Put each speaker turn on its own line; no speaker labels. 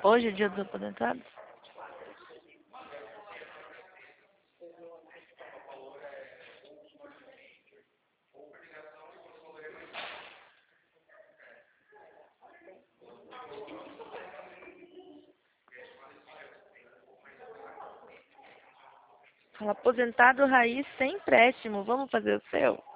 Hoje é dia dos aposentados? Fala, aposentado raiz sem empréstimo. Vamos fazer o seu?